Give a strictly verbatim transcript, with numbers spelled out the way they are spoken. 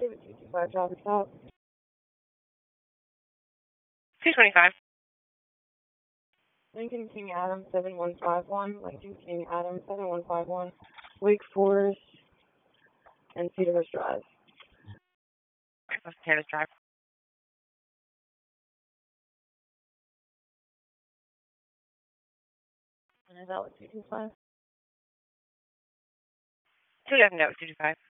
David two two five, traffic stop. two twenty-five. Lincoln King Adam seven one five one, Lincoln King Adam seven one five one, Wake Forest, and Cedarhurst Drive. Let's Taylor's Drive. And is that what two two five? Two doesn't know, two two five.